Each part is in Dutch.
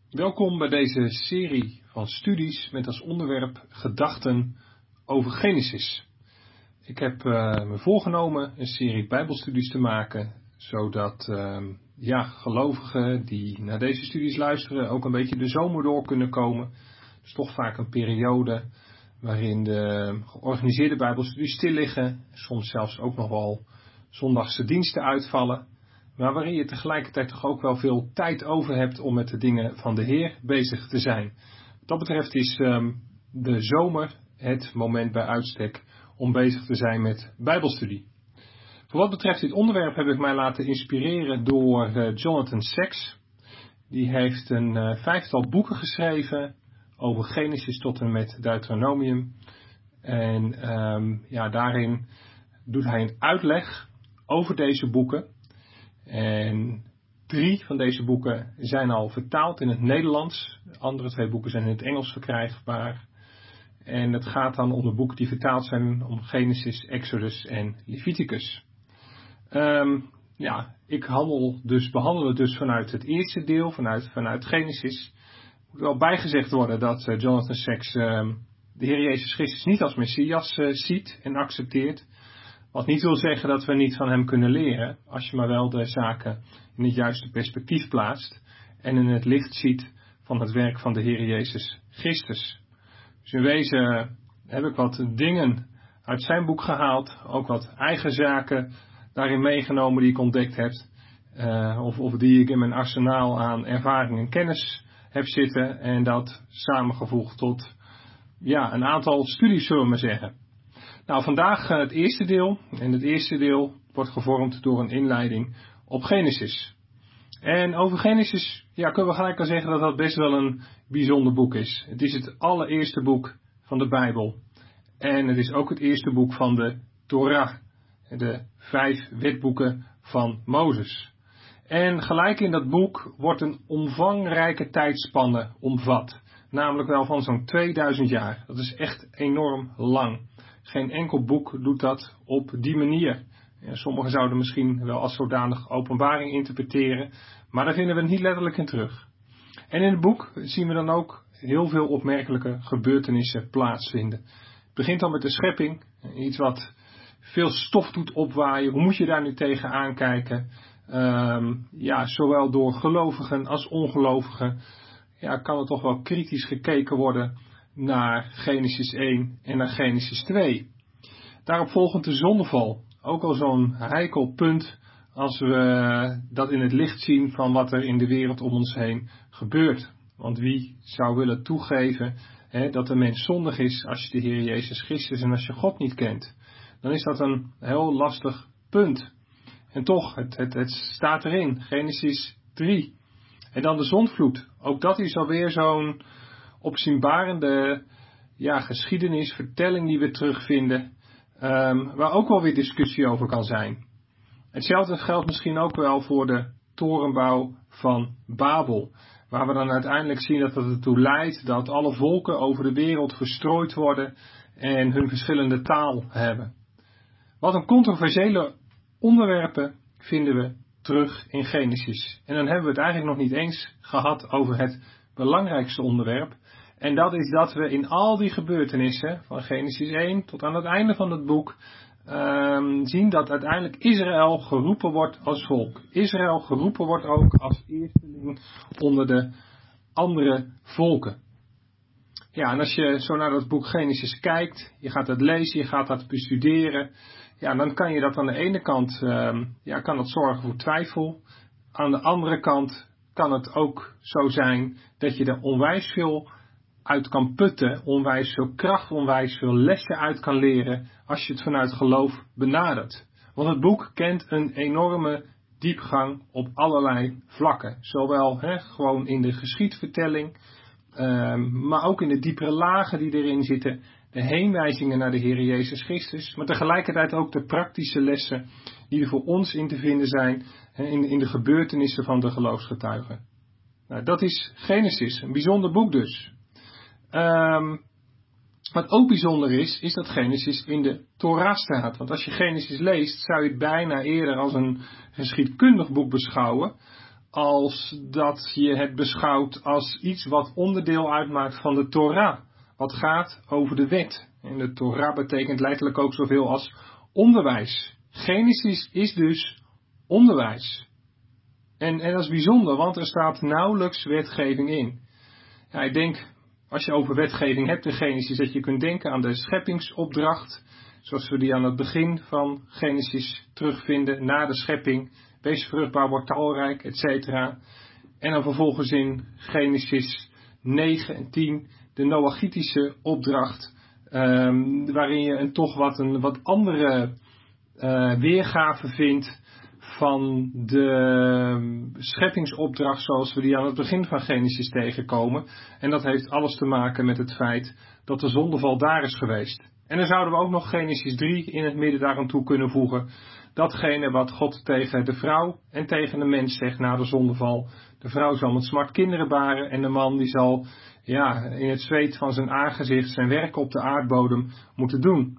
Welkom bij deze serie van studies met als onderwerp gedachten over Genesis. Ik heb me voorgenomen een serie bijbelstudies te maken, zodat gelovigen die naar deze studies luisteren ook een beetje de zomer door kunnen komen. Het is toch vaak een periode waarin de georganiseerde bijbelstudies stil liggen, soms zelfs ook nog wel zondagse diensten uitvallen. Maar waarin je tegelijkertijd toch ook wel veel tijd over hebt om met de dingen van de Heer bezig te zijn. Wat dat betreft is de zomer het moment bij uitstek om bezig te zijn met bijbelstudie. Voor wat betreft dit onderwerp heb ik mij laten inspireren door Jonathan Sacks. Die heeft een 5-tal boeken geschreven over Genesis tot en met Deuteronomium. En daarin doet hij een uitleg over deze boeken. En 3 van deze boeken zijn al vertaald in het Nederlands. De andere 2 boeken zijn in het Engels verkrijgbaar. En het gaat dan om de boeken die vertaald zijn om Genesis, Exodus en Leviticus. Ik behandel het dus vanuit het eerste deel, vanuit Genesis. Er moet wel bijgezegd worden dat Jonathan Sacks de Heer Jezus Christus niet als Messias ziet en accepteert. Wat niet wil zeggen dat we niet van hem kunnen leren, als je maar wel de zaken in het juiste perspectief plaatst en in het licht ziet van het werk van de Heer Jezus Christus. Dus in wezen heb ik wat dingen uit zijn boek gehaald, ook wat eigen zaken daarin meegenomen die ik ontdekt heb, of die ik in mijn arsenaal aan ervaring en kennis heb zitten en dat samengevoegd tot een aantal studies, zullen we maar zeggen. Nou, vandaag het eerste deel. En het eerste deel wordt gevormd door een inleiding op Genesis. En over Genesis kunnen we gelijk al zeggen dat dat best wel een bijzonder boek is. Het is het allereerste boek van de Bijbel. En het is ook het eerste boek van de Torah. De 5 wetboeken van Mozes. En gelijk in dat boek wordt een omvangrijke tijdspanne omvat. Namelijk wel van zo'n 2000 jaar. Dat is echt enorm lang. Geen enkel boek doet dat op die manier. Sommigen zouden misschien wel als zodanig openbaring interpreteren, maar daar vinden we het niet letterlijk in terug. En in het boek zien we dan ook heel veel opmerkelijke gebeurtenissen plaatsvinden. Het begint al met de schepping, iets wat veel stof doet opwaaien. Hoe moet je daar nu tegen aankijken? Zowel door gelovigen als ongelovigen kan er toch wel kritisch gekeken worden naar Genesis 1 en naar Genesis 2. Daarop volgend de zondeval. Ook al zo'n heikel punt als we dat in het licht zien van wat er in de wereld om ons heen gebeurt. Want wie zou willen toegeven dat de mens zondig is als je de Heer Jezus Christus en als je God niet kent? Dan is dat een heel lastig punt. En toch, het staat erin, Genesis 3. En dan de zondvloed. Ook dat is alweer zo'n opzienbarende geschiedenis, vertelling die we terugvinden, waar ook wel weer discussie over kan zijn. Hetzelfde geldt misschien ook wel voor de torenbouw van Babel, waar we dan uiteindelijk zien dat het ertoe leidt dat alle volken over de wereld verstrooid worden en hun verschillende taal hebben. Wat een controversiële onderwerpen vinden we terug in Genesis. En dan hebben we het eigenlijk nog niet eens gehad over het belangrijkste onderwerp. En dat is dat we in al die gebeurtenissen van Genesis 1 tot aan het einde van het boek zien dat uiteindelijk Israël geroepen wordt als volk. Israël geroepen wordt ook als eersteling onder de andere volken. Ja, en als je zo naar dat boek Genesis kijkt, je gaat het lezen, je gaat dat bestuderen, dan kan je dat aan de ene kant, kan dat zorgen voor twijfel. Aan de andere kant kan het ook zo zijn dat je er onwijs veel uit kan putten, onwijs veel kracht, onwijs veel lessen uit kan leren als je het vanuit geloof benadert. Want het boek kent een enorme diepgang op allerlei vlakken. Zowel gewoon in de geschiedvertelling, maar ook in de diepere lagen die erin zitten, de heenwijzingen naar de Heer Jezus Christus, maar tegelijkertijd ook de praktische lessen die er voor ons in te vinden zijn in de gebeurtenissen van de geloofsgetuigen. Nou, dat is Genesis, een bijzonder boek dus. Wat ook bijzonder is dat Genesis in de Torah staat. Want als je Genesis leest, zou je het bijna eerder als een geschiedkundig boek beschouwen, als dat je het beschouwt als iets wat onderdeel uitmaakt van de Torah, wat gaat over de wet. En de Torah betekent letterlijk ook zoveel als onderwijs. Genesis is dus onderwijs. En dat is bijzonder, want er staat nauwelijks wetgeving in. Ja, ik denk, als je over wetgeving hebt in Genesis, dat je kunt denken aan de scheppingsopdracht, zoals we die aan het begin van Genesis terugvinden, na de schepping, wees vruchtbaar, word talrijk, etc. En dan vervolgens in Genesis 9 en 10 de Noachitische opdracht, waarin je een wat andere weergave vindt van de scheppingsopdracht zoals we die aan het begin van Genesis tegenkomen. En dat heeft alles te maken met het feit dat de zondeval daar is geweest. En dan zouden we ook nog Genesis 3 in het midden daaraan toe kunnen voegen. Datgene wat God tegen de vrouw en tegen de mens zegt na de zondeval. De vrouw zal met smart kinderen baren en de man die zal in het zweet van zijn aangezicht zijn werk op de aardbodem moeten doen.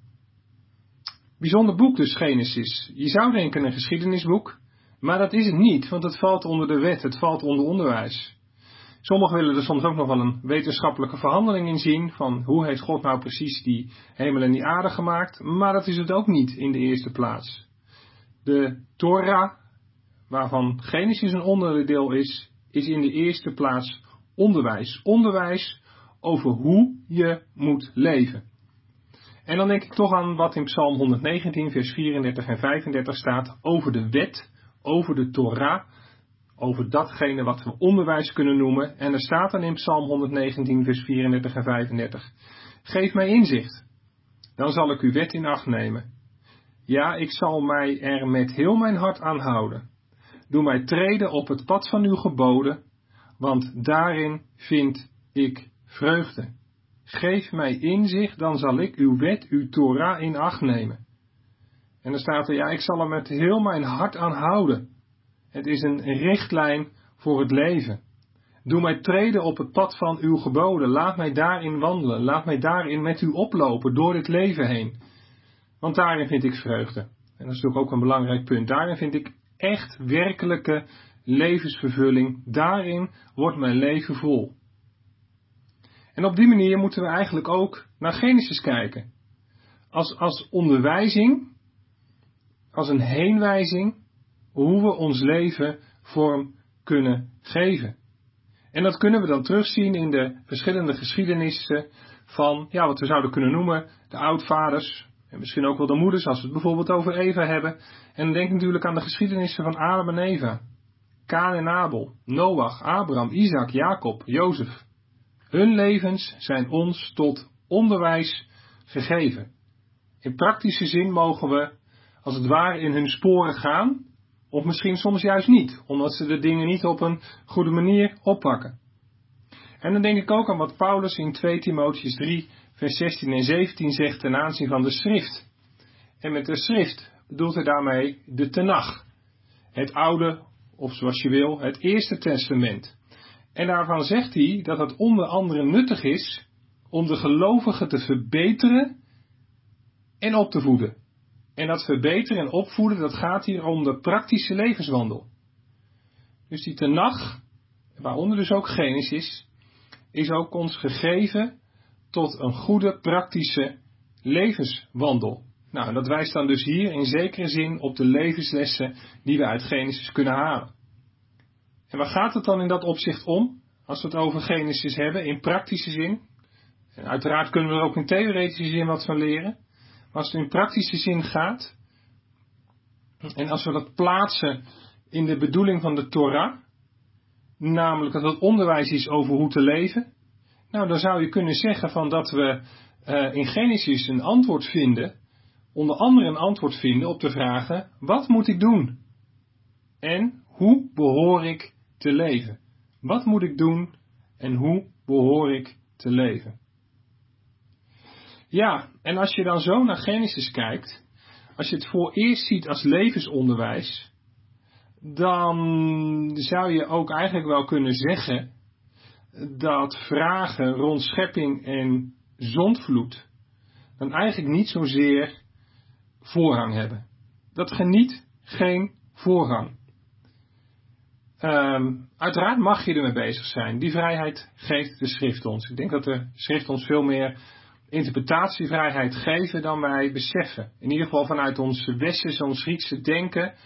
Bijzonder boek dus Genesis. Je zou denken een geschiedenisboek, maar dat is het niet, want het valt onder de wet, het valt onder onderwijs. Sommigen willen er soms ook nog wel een wetenschappelijke verhandeling in zien, van hoe heeft God nou precies die hemel en die aarde gemaakt, maar dat is het ook niet in de eerste plaats. De Torah, waarvan Genesis een onderdeel is in de eerste plaats onderwijs. Onderwijs over hoe je moet leven. En dan denk ik toch aan wat in Psalm 119, vers 34 en 35 staat over de wet, over de Torah, over datgene wat we onderwijs kunnen noemen. En er staat dan in Psalm 119, vers 34 en 35. Geef mij inzicht, dan zal ik uw wet in acht nemen. Ja, ik zal mij er met heel mijn hart aan houden. Doe mij treden op het pad van uw geboden, want daarin vind ik vreugde. Geef mij inzicht, dan zal ik uw wet, uw Torah in acht nemen. En dan staat er, ik zal er met heel mijn hart aan houden. Het is een richtlijn voor het leven. Doe mij treden op het pad van uw geboden. Laat mij daarin wandelen. Laat mij daarin met u oplopen door dit leven heen. Want daarin vind ik vreugde. En dat is natuurlijk ook een belangrijk punt. Daarin vind ik echt werkelijke levensvervulling. Daarin wordt mijn leven vol. En op die manier moeten we eigenlijk ook naar Genesis kijken. Als onderwijzing, als een heenwijzing, hoe we ons leven vorm kunnen geven. En dat kunnen we dan terugzien in de verschillende geschiedenissen van, wat we zouden kunnen noemen, de oudvaders. En misschien ook wel de moeders, als we het bijvoorbeeld over Eva hebben. En dan denk ik natuurlijk aan de geschiedenissen van Adam en Eva. Kaan en Abel, Noach, Abraham, Isaac, Jacob, Jozef. Hun levens zijn ons tot onderwijs gegeven. In praktische zin mogen we, als het ware, in hun sporen gaan, of misschien soms juist niet, omdat ze de dingen niet op een goede manier oppakken. En dan denk ik ook aan wat Paulus in 2 Timotheüs 3, vers 16 en 17 zegt ten aanzien van de schrift. En met de schrift bedoelt hij daarmee de Tenach, het oude, of zoals je wil, het Eerste Testament. En daarvan zegt hij dat het onder andere nuttig is om de gelovigen te verbeteren en op te voeden. En dat verbeteren en opvoeden, dat gaat hier om de praktische levenswandel. Dus die Tenach, waaronder dus ook Genesis, is ook ons gegeven tot een goede praktische levenswandel. Nou, dat wijst dan dus hier in zekere zin op de levenslessen die we uit Genesis kunnen halen. En waar gaat het dan in dat opzicht om, als we het over Genesis hebben, in praktische zin? En uiteraard kunnen we er ook in theoretische zin wat van leren. Maar als het in praktische zin gaat, en als we dat plaatsen in de bedoeling van de Torah, namelijk dat het onderwijs is over hoe te leven, nou dan zou je kunnen zeggen van dat we in Genesis een antwoord vinden, onder andere een antwoord vinden op de vragen, wat moet ik doen? En hoe behoor ik te leven? Wat moet ik doen en hoe behoor ik te leven? Ja, en als je dan zo naar Genesis kijkt, als je het vooreerst ziet als levensonderwijs, dan zou je ook eigenlijk wel kunnen zeggen dat vragen rond schepping en zondvloed dan eigenlijk niet zozeer voorrang hebben. Dat geniet geen voorrang. Uiteraard mag je ermee bezig zijn. Die vrijheid geeft de schrift ons. Ik denk dat de schrift ons veel meer interpretatievrijheid geven dan wij beseffen. In ieder geval vanuit ons westerse, ons Griekse denken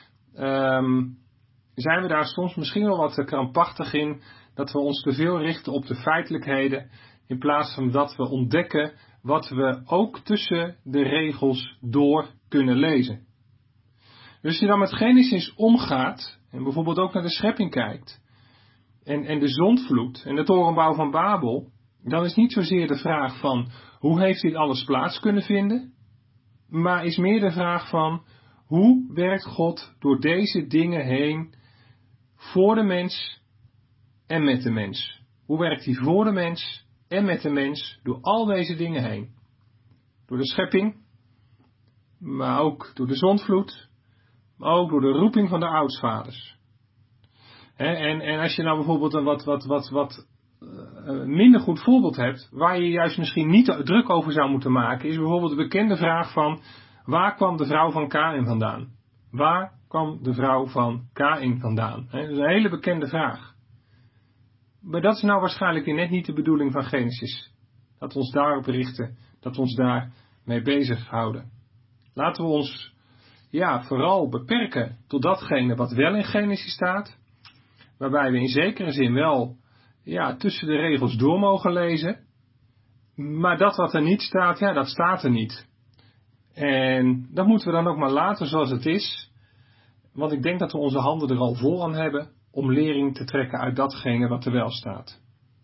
zijn we daar soms misschien wel wat krampachtig in, dat we ons te veel richten op de feitelijkheden, in plaats van dat we ontdekken wat we ook tussen de regels door kunnen lezen. Dus als je dan met Genesis omgaat, en bijvoorbeeld ook naar de schepping kijkt, en de zondvloed en de torenbouw van Babel, dan is niet zozeer de vraag van hoe heeft dit alles plaats kunnen vinden, maar is meer de vraag van hoe werkt God door deze dingen heen voor de mens en met de mens. Hoe werkt hij voor de mens en met de mens door al deze dingen heen. Door de schepping, maar ook door de zondvloed, maar ook door de roeping van de oudsvaders. En als je nou bijvoorbeeld een wat minder goed voorbeeld hebt, waar je juist misschien niet druk over zou moeten maken, is bijvoorbeeld de bekende vraag van, waar kwam de vrouw van Kaïn vandaan? Waar kwam de vrouw van Kaïn vandaan? Dat is een hele bekende vraag. Maar dat is nou waarschijnlijk net niet de bedoeling van Genesis. Dat we ons daarop richten, dat we ons daar mee bezighouden. Laten we ons vooral beperken tot datgene wat wel in Genesis staat, waarbij we in zekere zin wel tussen de regels door mogen lezen, maar dat wat er niet staat, dat staat er niet. En dat moeten we dan ook maar laten zoals het is, want ik denk dat we onze handen er al vol aan hebben om lering te trekken uit datgene wat er wel staat.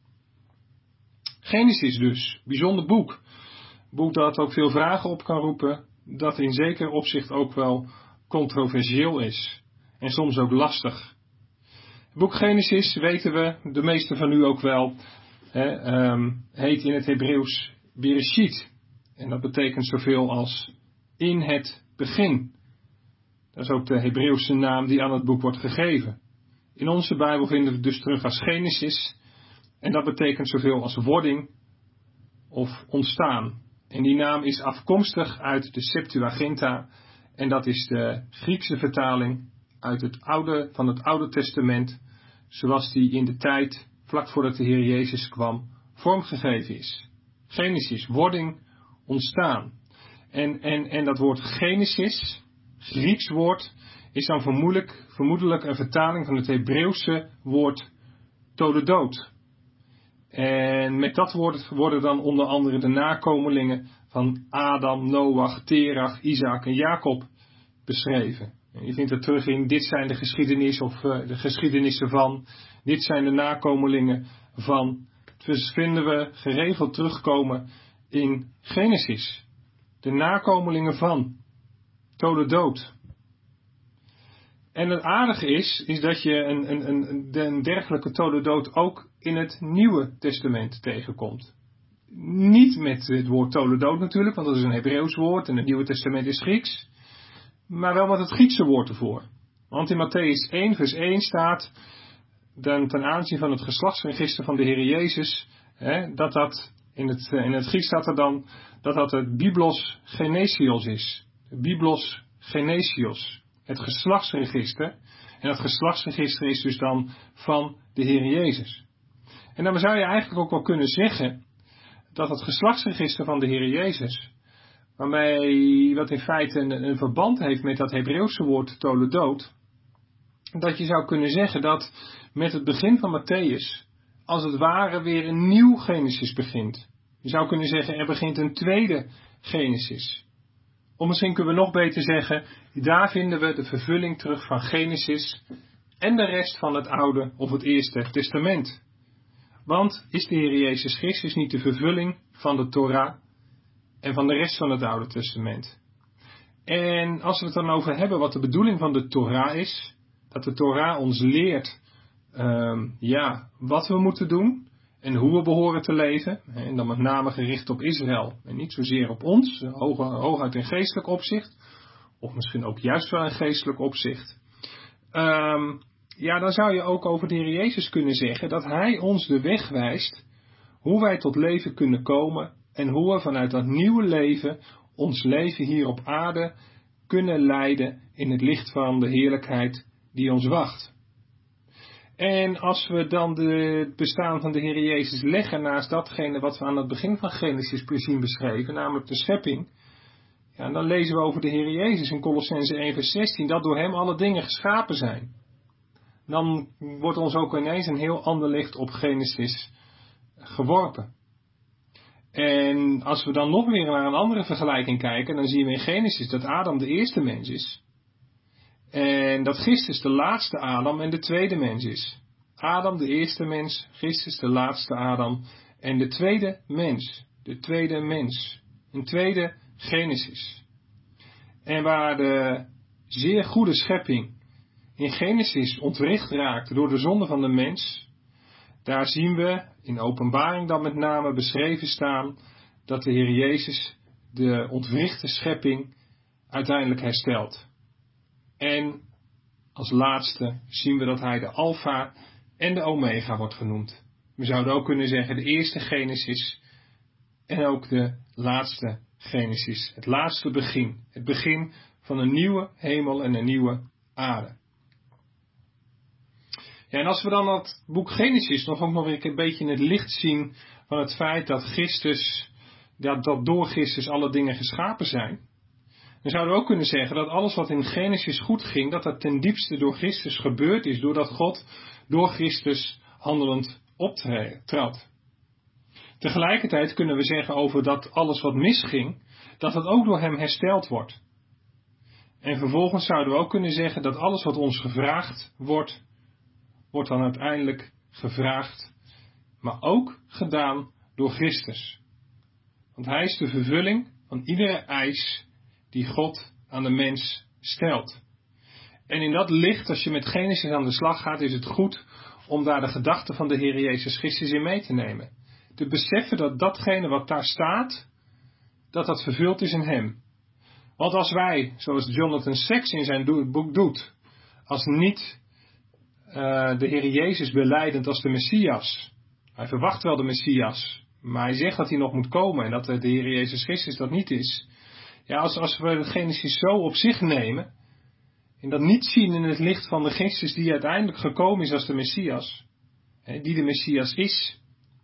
Genesis dus, bijzonder boek. Een boek dat ook veel vragen op kan roepen, dat in zeker opzicht ook wel controversieel is en soms ook lastig. Het boek Genesis, weten we, de meeste van u ook wel, heet in het Hebreeuws Bereshit. En dat betekent zoveel als in het begin. Dat is ook de Hebreeuwse naam die aan het boek wordt gegeven. In onze Bijbel vinden we het dus terug als Genesis. En dat betekent zoveel als wording of ontstaan. En die naam is afkomstig uit de Septuaginta. En dat is de Griekse vertaling van het Oude Testament, zoals die in de tijd, vlak voordat de Heer Jezus kwam, vormgegeven is. Genesis, wording, ontstaan. En dat woord Genesis, Grieks woord, is dan vermoedelijk een vertaling van het Hebreeuwse woord toledot. En met dat woord worden dan onder andere de nakomelingen van Adam, Noach, Terach, Isaac en Jacob beschreven. En je vindt het terug in dit zijn de geschiedenis of de geschiedenissen van, dit zijn de nakomelingen van. Dus vinden we geregeld terugkomen in Genesis. De nakomelingen van, toledot. En het aardige is dat je een dergelijke toledot ook in het Nieuwe Testament tegenkomt. Niet met het woord toledot natuurlijk, want dat is een Hebreeuws woord en het Nieuwe Testament is Grieks. Maar wel met het Griekse woord ervoor. Want in Mattheüs 1 vers 1 staat, ten aanzien van het geslachtsregister van de Heer Jezus, dat in het Grieks staat er dan, dat het Biblos Genesios is. Biblos Genesios. Het geslachtsregister. En dat geslachtsregister is dus dan van de Heer Jezus. En dan zou je eigenlijk ook wel kunnen zeggen dat het geslachtsregister van de Heer Jezus, waarmee wat in feite een verband heeft met dat Hebreeuwse woord toledot, dat je zou kunnen zeggen dat met het begin van Mattheüs als het ware weer een nieuw Genesis begint. Je zou kunnen zeggen er begint een tweede Genesis. Of misschien kunnen we nog beter zeggen, daar vinden we de vervulling terug van Genesis en de rest van het Oude of het Eerste Testament. Want is de Heer Jezus Christus niet de vervulling van de Torah en van de rest van het Oude Testament? En als we het dan over hebben wat de bedoeling van de Torah is, dat de Torah ons leert wat we moeten doen en hoe we behoren te leven, en dan met name gericht op Israël en niet zozeer op ons, hooguit in geestelijk opzicht, of misschien ook juist wel in geestelijk opzicht. Dan zou je ook over de Heer Jezus kunnen zeggen dat Hij ons de weg wijst hoe wij tot leven kunnen komen en hoe we vanuit dat nieuwe leven ons leven hier op aarde kunnen leiden in het licht van de heerlijkheid die ons wacht. En als we dan het bestaan van de Heer Jezus leggen naast datgene wat we aan het begin van Genesis zien beschreven, namelijk de schepping, ja, dan lezen we over de Heer Jezus in Kolossenzen 1 vers 16, dat door hem alle dingen geschapen zijn. Dan wordt ons ook ineens een heel ander licht op Genesis geworpen. En als we dan nog weer naar een andere vergelijking kijken, dan zien we in Genesis dat Adam de eerste mens is. En dat Christus de laatste Adam en de tweede mens is. Adam de eerste mens, Christus de laatste Adam en de tweede mens. De tweede mens. Een tweede Genesis. En waar de zeer goede schepping in Genesis ontwricht raakt door de zonde van de mens, daar zien we in Openbaring dan met name beschreven staan dat de Heer Jezus de ontwrichte schepping uiteindelijk herstelt. En als laatste zien we dat hij de Alpha en de Omega wordt genoemd. We zouden ook kunnen zeggen de eerste Genesis en ook de laatste Genesis. Het laatste begin. Het begin van een nieuwe hemel en een nieuwe aarde. Ja, en als we dan dat boek Genesis nog weer een beetje in het licht zien van het feit dat Christus, dat door Christus alle dingen geschapen zijn, dan zouden we ook kunnen zeggen dat alles wat in Genesis goed ging, dat dat ten diepste door Christus gebeurd is, doordat God door Christus handelend optrad. Tegelijkertijd kunnen we zeggen over dat alles wat misging, dat het ook door hem hersteld wordt. En vervolgens zouden we ook kunnen zeggen dat alles wat ons gevraagd wordt, wordt dan uiteindelijk gevraagd, maar ook gedaan door Christus. Want hij is de vervulling van iedere eis die God aan de mens stelt. En in dat licht, als je met Genesis aan de slag gaat, is het goed om daar de gedachten van de Heer Jezus Christus in mee te nemen. Te beseffen dat datgene wat daar staat, dat dat vervuld is in hem. Want als wij, zoals Jonathan Sacks in zijn boek doet, als niet de Heer Jezus belijdend als de Messias. Hij verwacht wel de Messias, maar hij zegt dat hij nog moet komen en dat de Heer Jezus Christus dat niet is. Ja, als we de Genesis zo op zich nemen en dat niet zien in het licht van de Christus die uiteindelijk gekomen is als de Messias, die de Messias is,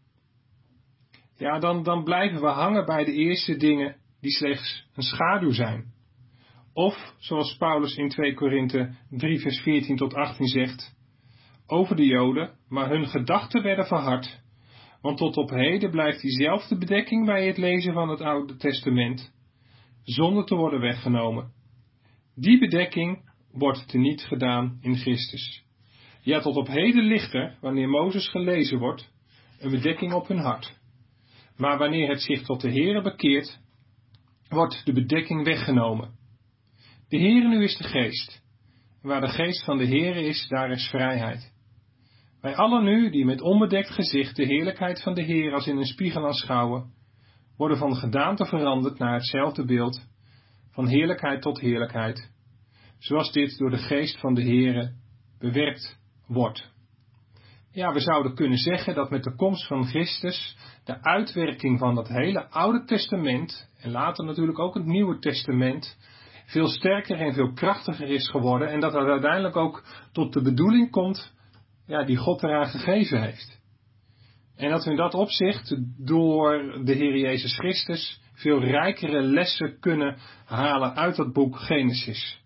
ja, dan blijven we hangen bij de eerste dingen die slechts een schaduw zijn. Of, zoals Paulus in 2 Korinthe 3 vers 14 tot 18 zegt, over de Joden, maar hun gedachten werden verhard, want tot op heden blijft diezelfde bedekking bij het lezen van het Oude Testament, zonder te worden weggenomen. Die bedekking wordt teniet gedaan in Christus. Ja, tot op heden ligt er, wanneer Mozes gelezen wordt, een bedekking op hun hart. Maar wanneer het zich tot de Heere bekeert, wordt de bedekking weggenomen. De Heere nu is de Geest. En waar de Geest van de Heere is, daar is vrijheid. Wij allen nu, die met onbedekt gezicht de heerlijkheid van de Heer als in een spiegel aanschouwen, worden van gedaante veranderd naar hetzelfde beeld, van heerlijkheid tot heerlijkheid, zoals dit door de Geest van de Heere bewerkt wordt. Ja, we zouden kunnen zeggen dat met de komst van Christus de uitwerking van dat hele Oude Testament, en later natuurlijk ook het Nieuwe Testament, veel sterker en veel krachtiger is geworden en dat het uiteindelijk ook tot de bedoeling komt, ja, die God eraan gegeven heeft. En dat we in dat opzicht door de Heer Jezus Christus veel rijkere lessen kunnen halen uit dat boek Genesis.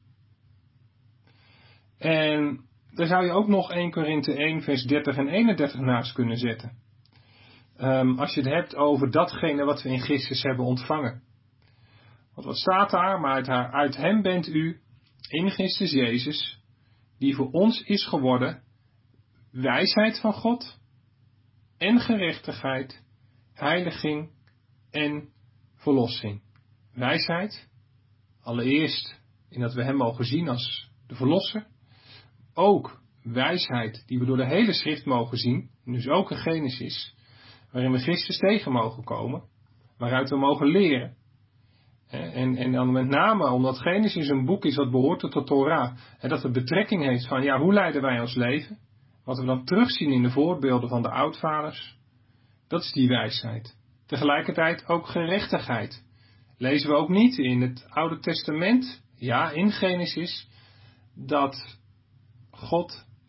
En daar zou je ook nog 1 Korinthe 1 vers 30 en 31 naast kunnen zetten. Als je het hebt over datgene wat we in Christus hebben ontvangen. Want wat staat daar? Maar uit hem bent u, in Christus Jezus, die voor ons is geworden, wijsheid van God en gerechtigheid, heiliging en verlossing. Wijsheid, allereerst in dat we hem mogen zien als de verlosser. Ook wijsheid die we door de hele schrift mogen zien, dus ook in Genesis, waarin we Christus tegen mogen komen, waaruit we mogen leren. En dan met name omdat Genesis een boek is wat behoort tot de Torah, en dat het betrekking heeft van, ja, hoe leiden wij ons leven? Wat we dan terugzien in de voorbeelden van de oudvaders, dat is die wijsheid. Tegelijkertijd ook gerechtigheid. Lezen we ook niet in het Oude Testament, ja, in Genesis, dat God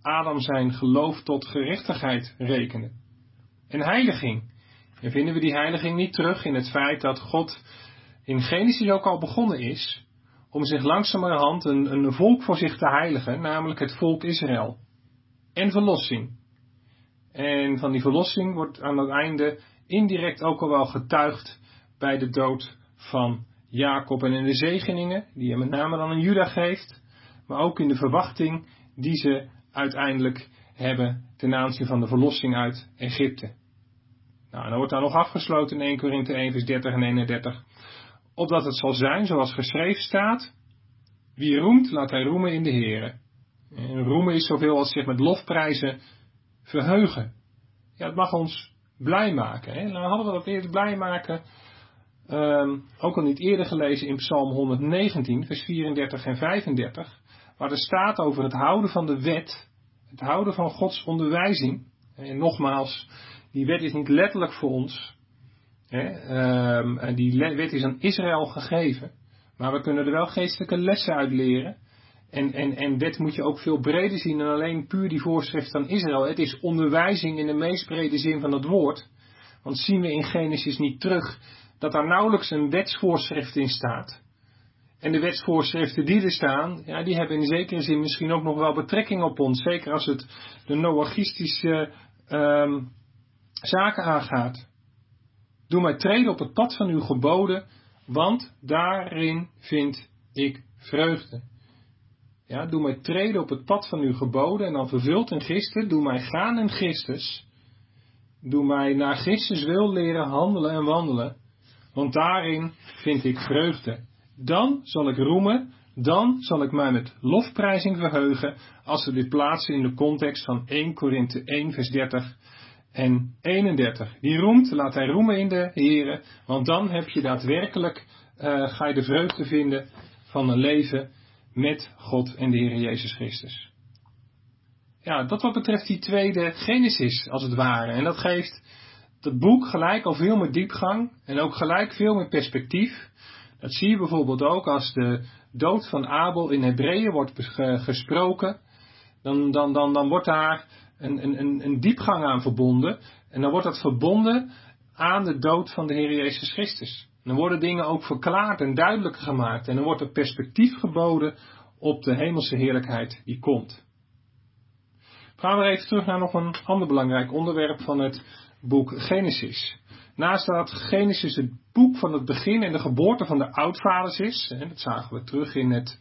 Adam zijn geloof tot gerechtigheid rekende. En heiliging. En vinden we die heiliging niet terug in het feit dat God in Genesis ook al begonnen is om zich langzamerhand een volk voor zich te heiligen, namelijk het volk Israël. En verlossing. En van die verlossing wordt aan het einde indirect ook al wel getuigd bij de dood van Jacob en in de zegeningen die hij met name dan aan Juda geeft, maar ook in de verwachting die ze uiteindelijk hebben ten aanzien van de verlossing uit Egypte. Nou, en dan wordt daar nog afgesloten in 1 Korinthe 1 vers 30 en 31. Opdat het zal zijn, zoals geschreven staat, wie roemt, laat hij roemen in de Here. En roemen is zoveel als zich met lofprijzen verheugen. Ja, het mag ons blij maken. Hè? Nou hadden we dat eerst blij maken, ook al niet eerder gelezen in Psalm 119, vers 34 en 35, waar er staat over het houden van de wet, het houden van Gods onderwijzing. En nogmaals, die wet is niet letterlijk voor ons. Die wet is aan Israël gegeven. Maar we kunnen er wel geestelijke lessen uit leren. En wet moet je ook veel breder zien dan alleen puur die voorschrift aan Israël. Het is onderwijzing in de meest brede zin van het woord. Want zien we in Genesis niet terug dat daar nauwelijks een wetsvoorschrift in staat. En de wetsvoorschriften die er staan, ja, die hebben in zekere zin misschien ook nog wel betrekking op ons. Zeker als het de noachistische zaken aangaat. Doe mij treden op het pad van uw geboden, want daarin vind ik vreugde. Ja, doe mij treden op het pad van uw geboden en dan vervult in Christus. Doe mij gaan in Christus. Doe mij naar Christus wil leren handelen en wandelen, want daarin vind ik vreugde. Dan zal ik roemen, dan zal ik mij met lofprijzing verheugen, als we dit plaatsen in de context van 1 Korinthe 1 vers 30 en 31. Die roemt, laat hij roemen in de Here, want dan heb je daadwerkelijk, ga je de vreugde vinden van een leven met God en de Heer Jezus Christus. Ja, dat wat betreft die tweede Genesis, als het ware. En dat geeft het boek gelijk al veel meer diepgang en ook gelijk veel meer perspectief. Dat zie je bijvoorbeeld ook als de dood van Abel in Hebreeën wordt gesproken. Dan wordt daar een diepgang aan verbonden. En dan wordt dat verbonden aan de dood van de Heer Jezus Christus. Dan worden dingen ook verklaard en duidelijker gemaakt. En dan wordt er perspectief geboden op de hemelse heerlijkheid die komt. Gaan we even terug naar nog een ander belangrijk onderwerp van het boek Genesis. Naast dat Genesis het boek van het begin en de geboorte van de oudvaders is, en dat zagen we terug in het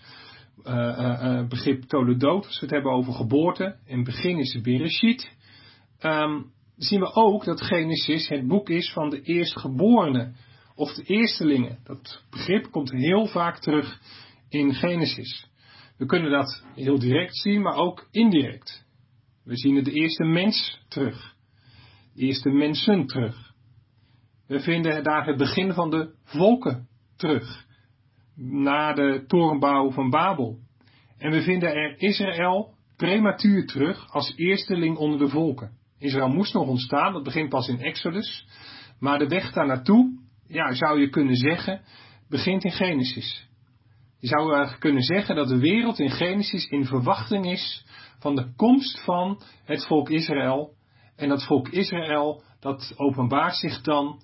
begrip Toledot, als we het hebben over geboorte, en begin is de Bereshit, zien we ook dat Genesis het boek is van de eerstgeborenen, of de eerstelingen. Dat begrip komt heel vaak terug in Genesis. We kunnen dat heel direct zien, maar ook indirect. We zien de eerste mens terug. De eerste mensen terug. We vinden daar het begin van de volken terug. Na de torenbouw van Babel. En we vinden er Israël prematuur terug als eersteling onder de volken. Israël moest nog ontstaan, dat begint pas in Exodus. Maar de weg daar naartoe, ja, zou je kunnen zeggen, begint in Genesis. Je zou eigenlijk kunnen zeggen dat de wereld in Genesis in verwachting is van de komst van het volk Israël. En dat volk Israël, dat openbaart zich dan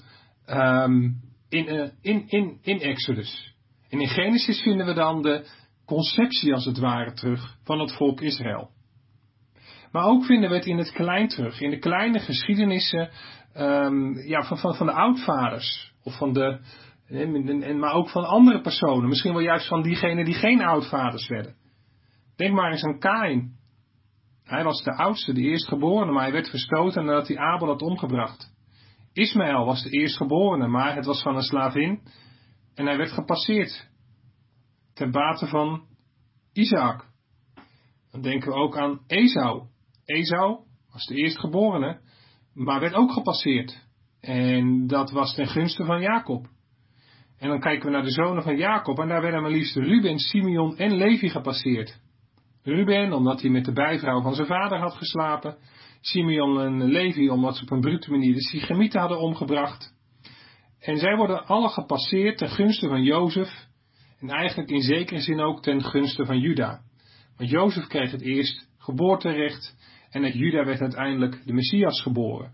in Exodus. En in Genesis vinden we dan de conceptie als het ware terug van het volk Israël. Maar ook vinden we het in het klein terug, in de kleine geschiedenissen van de oudvaders. Of van maar ook van andere personen. Misschien wel juist van diegenen die geen oudvaders werden. Denk maar eens aan Kaïn. Hij was de oudste, de eerstgeborene, maar hij werd verstoten nadat hij Abel had omgebracht. Ismaël was de eerstgeborene, maar het was van een slavin en hij werd gepasseerd. Ten bate van Isaac. Dan denken we ook aan Esau. Esau was de eerstgeborene, maar werd ook gepasseerd. En dat was ten gunste van Jacob. En dan kijken we naar de zonen van Jacob en daar werden maar liefst Ruben, Simeon en Levi gepasseerd. Ruben, omdat hij met de bijvrouw van zijn vader had geslapen. Simeon en Levi, omdat ze op een brute manier de Sigemieten hadden omgebracht. En zij worden alle gepasseerd ten gunste van Jozef. En eigenlijk in zekere zin ook ten gunste van Juda. Want Jozef kreeg het eerst geboorterecht. En uit Juda werd uiteindelijk de Messias geboren.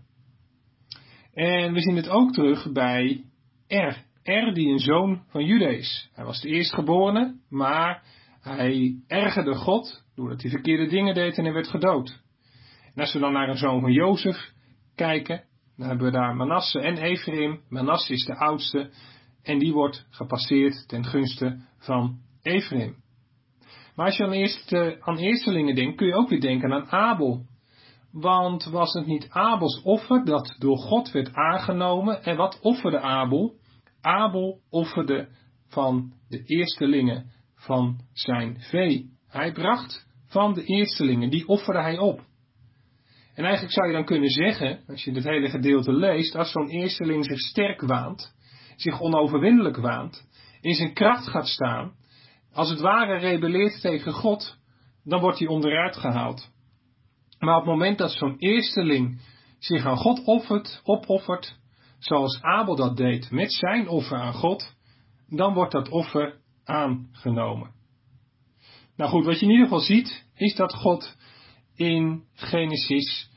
En we zien het ook terug bij Er die een zoon van Juda is. Hij was de eerstgeborene, maar hij ergerde God doordat hij verkeerde dingen deed en hij werd gedood. En als we dan naar een zoon van Jozef kijken, dan hebben we daar Manasse en Ephraim. Manasse is de oudste en die wordt gepasseerd ten gunste van Ephraim. Maar als je aan eerstelingen denkt, kun je ook weer denken aan Abel. Want was het niet Abels offer dat door God werd aangenomen? En wat offerde Abel? Abel offerde van de eerstelingen van zijn vee. Hij bracht van de eerstelingen, die offerde hij op. En eigenlijk zou je dan kunnen zeggen, als je dit hele gedeelte leest, als zo'n eersteling zich sterk waant, zich onoverwinnelijk waant, in zijn kracht gaat staan, als het ware rebelleert tegen God, dan wordt hij onderuit gehaald. Maar op het moment dat zo'n eersteling zich aan God opoffert, zoals Abel dat deed met zijn offer aan God, dan wordt dat offer aangenomen. Nou goed, wat je in ieder geval ziet, is dat God in Genesis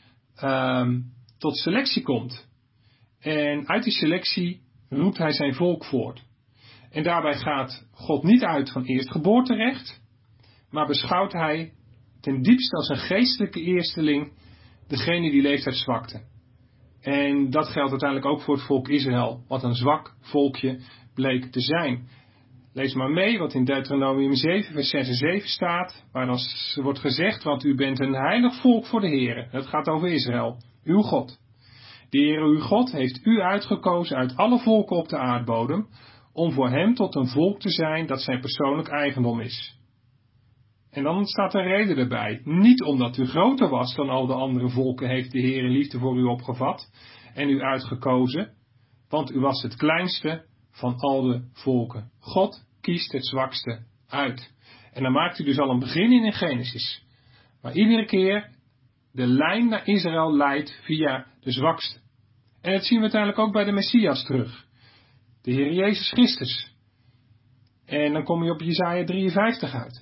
tot selectie komt. En uit die selectie roept hij zijn volk voort. En daarbij gaat God niet uit van eerstgeboorterecht, maar beschouwt hij ten diepste als een geestelijke eersteling degene die leeft uit zwakte. En dat geldt uiteindelijk ook voor het volk Israël, wat een zwak volkje bleek te zijn. Lees maar mee wat in Deuteronomium 7 vers 6 en 7 staat, waar dan wordt gezegd, want u bent een heilig volk voor de Heere. Het gaat over Israël, uw God. De Heere uw God heeft u uitgekozen uit alle volken op de aardbodem, om voor hem tot een volk te zijn dat zijn persoonlijk eigendom is. En dan staat er reden erbij. Niet omdat u groter was dan al de andere volken heeft de Heere liefde voor u opgevat en u uitgekozen, want u was het kleinste van al de volken. God kiest het zwakste uit. En dan maakt u dus al een begin in Genesis. Maar iedere keer de lijn naar Israël leidt via de zwakste. En dat zien we uiteindelijk ook bij de Messias terug. De Heer Jezus Christus. En dan kom je op Jesaja 53 uit.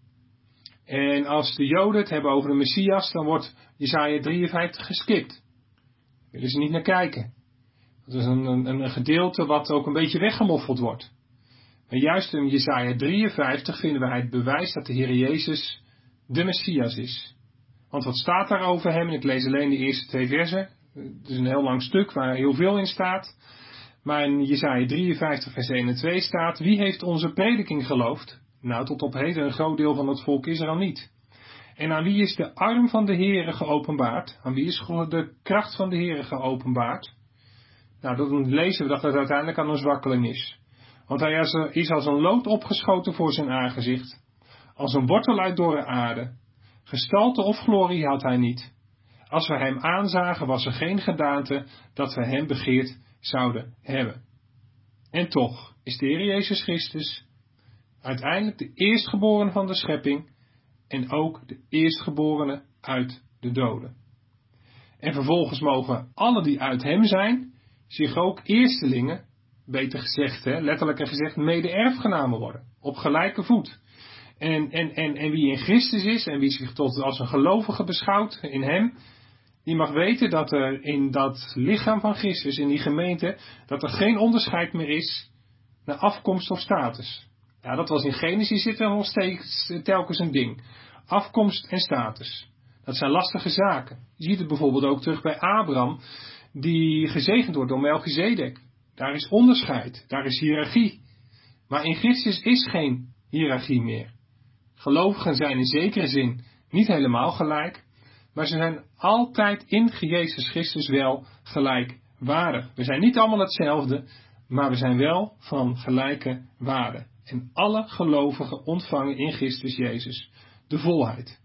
En als de Joden het hebben over de Messias, dan wordt Jesaja 53 geskipt. Daar willen ze niet naar kijken. Dat is een gedeelte wat ook een beetje weggemoffeld wordt. Maar juist in Jesaja 53 vinden wij het bewijs dat de Heer Jezus de Messias is. Want wat staat daar over hem? En ik lees alleen de eerste 2 versen. Het is een heel lang stuk waar heel veel in staat. Maar in Jesaja 53 vers 1 en 2 staat: wie heeft onze prediking geloofd? Nou, tot op heden een groot deel van het volk Israël niet. En aan wie is de arm van de Heere geopenbaard? Aan wie is de kracht van de Heere geopenbaard? Nou, dan lezen we dat het uiteindelijk aan een zwakkeling is. Want hij is als een lood opgeschoten voor zijn aangezicht, als een wortel uit dorre aarde. Gestalte of glorie had hij niet. Als we hem aanzagen, was er geen gedaante dat we hem begeerd zouden hebben. En toch is de Heer Jezus Christus uiteindelijk de eerstgeborene van de schepping en ook de eerstgeborene uit de doden. En vervolgens mogen alle die uit hem zijn, zich ook eerstelingen, beter gezegd, letterlijker gezegd, mede-erfgenamen worden, op gelijke voet. En wie in Christus is en wie zich tot als een gelovige beschouwt in hem, die mag weten dat er in dat lichaam van Christus, in die gemeente, dat er geen onderscheid meer is naar afkomst of status. Ja, dat was in Genesis zit er nog steeds telkens een ding. Afkomst en status. Dat zijn lastige zaken. Je ziet het bijvoorbeeld ook terug bij Abraham, die gezegend wordt door Melchizedek. Daar is onderscheid, daar is hiërarchie. Maar in Christus is geen hiërarchie meer. Gelovigen zijn in zekere zin niet helemaal gelijk, maar ze zijn altijd in Jezus Christus wel gelijkwaardig. We zijn niet allemaal hetzelfde, maar we zijn wel van gelijke waarde. En alle gelovigen ontvangen in Christus Jezus de volheid.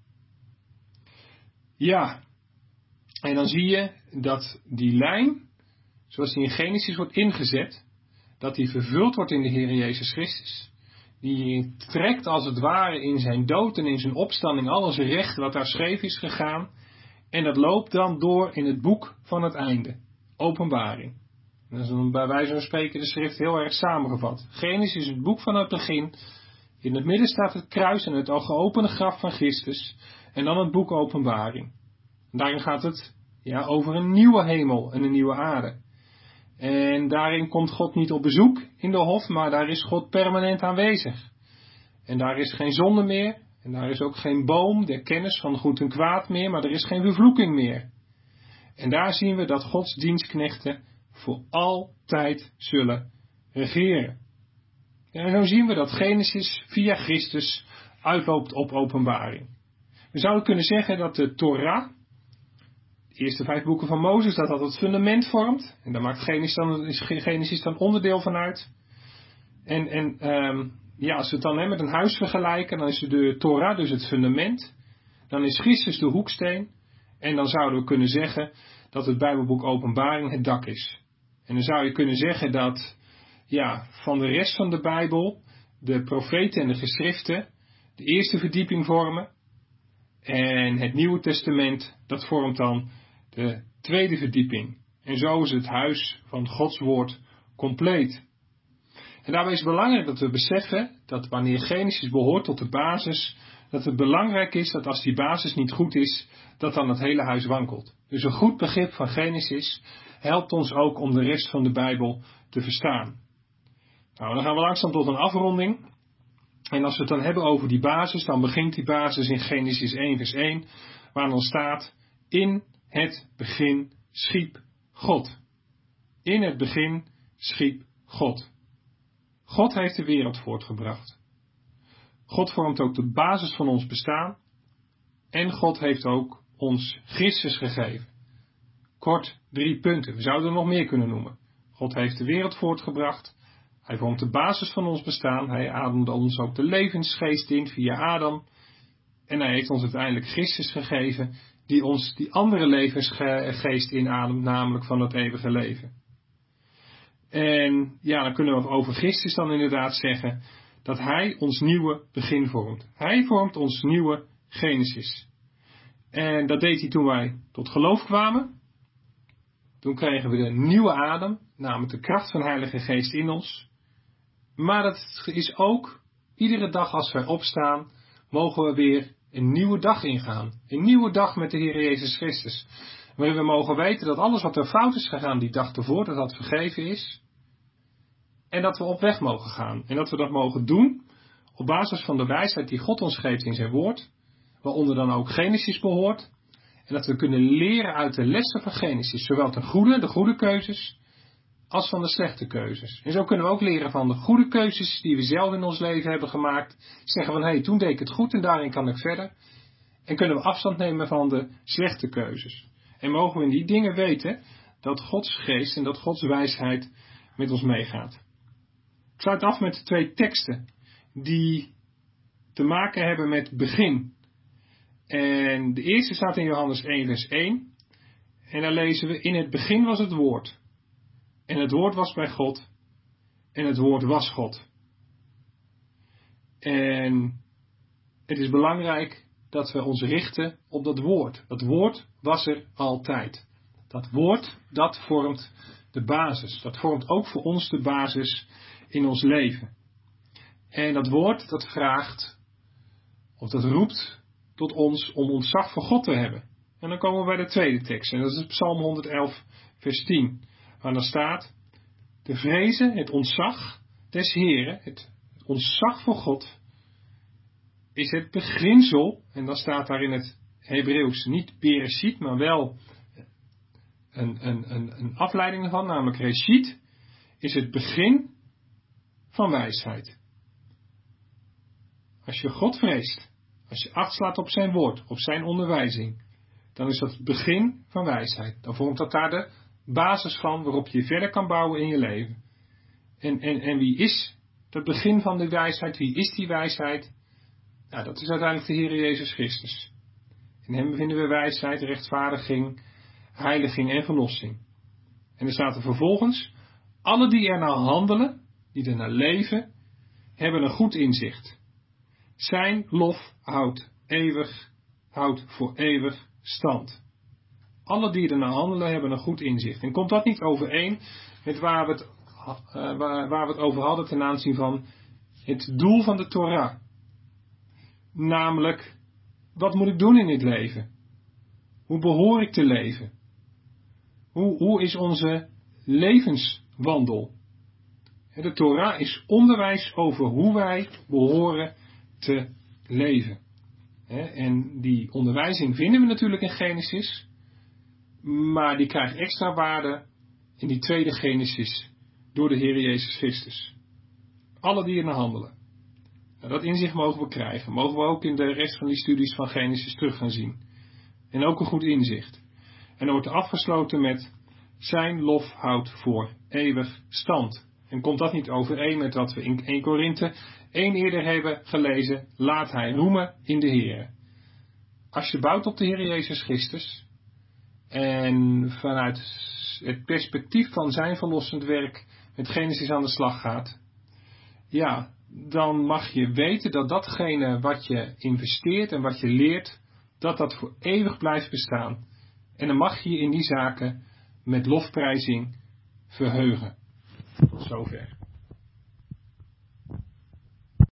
Ja, en dan zie je dat die lijn, zoals die in Genesis wordt ingezet, dat die vervuld wordt in de Heer Jezus Christus. Die trekt als het ware in zijn dood en in zijn opstanding alles recht wat daar scheef is gegaan. En dat loopt dan door in het boek van het einde. Openbaring. Dat is dan bij wijze van spreken de schrift heel erg samengevat. Genesis is het boek van het begin. In het midden staat het kruis en het al geopende graf van Christus. En dan het boek Openbaring. Daarin gaat het over een nieuwe hemel en een nieuwe aarde. En daarin komt God niet op bezoek in de hof, maar daar is God permanent aanwezig. En daar is geen zonde meer. En daar is ook geen boom der kennis van goed en kwaad meer, maar er is geen vervloeking meer. En daar zien we dat Gods dienstknechten voor altijd zullen regeren. En zo zien we dat Genesis via Christus uitloopt op Openbaring. We zouden kunnen zeggen dat de Torah, de eerste 5 boeken van Mozes, dat het fundament vormt. En daar maakt Genesis dan onderdeel van uit. Als we het dan met een huis vergelijken, dan is de Torah dus het fundament. Dan is Christus de hoeksteen. En dan zouden we kunnen zeggen dat het Bijbelboek Openbaring het dak is. En dan zou je kunnen zeggen dat van de rest van de Bijbel de profeten en de geschriften de eerste verdieping vormen. En het Nieuwe Testament, dat vormt dan de tweede verdieping. En zo is het huis van Gods woord compleet. En daarbij is het belangrijk dat we beseffen dat wanneer Genesis behoort tot de basis, dat het belangrijk is dat als die basis niet goed is, dat dan het hele huis wankelt. Dus een goed begrip van Genesis helpt ons ook om de rest van de Bijbel te verstaan. Nou, dan gaan we langzaam tot een afronding. En als we het dan hebben over die basis, dan begint die basis in Genesis 1 vers 1, waar dan staat: in het begin schiep God. In het begin schiep God. God heeft de wereld voortgebracht. God vormt ook de basis van ons bestaan. En God heeft ook ons Christus gegeven. Kort 3 punten. We zouden er nog meer kunnen noemen. God heeft de wereld voortgebracht. Hij vormt de basis van ons bestaan. Hij ademde ons ook de levensgeest in via Adam. En hij heeft ons uiteindelijk Christus gegeven, die ons die andere levensgeest inademt, namelijk van het eeuwige leven. En dan kunnen we over Christus dan inderdaad zeggen dat hij ons nieuwe begin vormt. Hij vormt ons nieuwe Genesis. En dat deed hij toen wij tot geloof kwamen. Toen kregen we de nieuwe adem, namelijk de kracht van de Heilige Geest in ons. Maar dat is ook, iedere dag als wij opstaan, mogen we weer een nieuwe dag ingaan. Een nieuwe dag met de Heer Jezus Christus. Waarin we mogen weten dat alles wat er fout is gegaan die dag ervoor, dat dat vergeven is. En dat we op weg mogen gaan. En dat we dat mogen doen op basis van de wijsheid die God ons geeft in zijn woord. Waaronder dan ook Genesis behoort. En dat we kunnen leren uit de lessen van Genesis. Zowel de goede keuzes, als van de slechte keuzes. En zo kunnen we ook leren van de goede keuzes die we zelf in ons leven hebben gemaakt. Zeggen van, toen deed ik het goed en daarin kan ik verder. En kunnen we afstand nemen van de slechte keuzes. En mogen we in die dingen weten dat Gods geest en dat Gods wijsheid met ons meegaat. Ik sluit af met 2 teksten die te maken hebben met begin. En de eerste staat in Johannes 1 vers 1. En daar lezen we: in het begin was het woord. En het woord was bij God. En het woord was God. En het is belangrijk dat we ons richten op dat woord. Dat woord was er altijd. Dat woord, dat vormt de basis. Dat vormt ook voor ons de basis in ons leven. En dat woord, dat vraagt, of dat roept tot ons om ontzag voor God te hebben. En dan komen we bij de tweede tekst. En dat is Psalm 111 vers 10. Waar dan staat: de vrezen, het ontzag des Heren, het ontzag voor God, is het beginsel. En dan staat daar in het Hebreeuws niet Bereshit, maar wel een afleiding ervan, namelijk Reshit, is het begin van wijsheid. Als je God vreest, als je acht slaat op zijn woord, op zijn onderwijzing, dan is dat het begin van wijsheid. Dan vormt dat daar de basis van waarop je verder kan bouwen in je leven. En wie is het begin van de wijsheid? Wie is die wijsheid? Nou, dat is uiteindelijk de Heer Jezus Christus. In hem vinden we wijsheid, rechtvaardiging, heiliging en verlossing. En er staat er vervolgens: alle die er naar handelen, die er naar leven, hebben een goed inzicht. Zijn lof houdt voor eeuwig stand. Alle die er naar handelen hebben een goed inzicht. En komt dat niet overeen met waar we het over hadden ten aanzien van het doel van de Torah? Namelijk Wat moet ik doen in dit leven? Hoe behoor ik te leven? Hoe is onze levenswandel? De Torah is onderwijs over hoe wij behoren te leven. En die onderwijzing vinden we natuurlijk in Genesis, maar die krijgt extra waarde in die tweede Genesis door de Heer Jezus Christus. Alle dieren handelen. Dat inzicht mogen we krijgen. Mogen we ook in de rest van die studies van Genesis terug gaan zien. En ook een goed inzicht. En er wordt afgesloten met zijn lof houdt voor eeuwig stand. En komt dat niet overeen met wat we in 1 Korinthe 1 eerder hebben gelezen? Laat hij roemen in de Heer. Als je bouwt op de Heer Jezus Christus en vanuit het perspectief van zijn verlossend werk met Genesis aan de slag gaat, ja, dan mag je weten dat datgene wat je investeert en wat je leert, dat voor eeuwig blijft bestaan. En dan mag je je in die zaken met lofprijzing verheugen. Tot zover.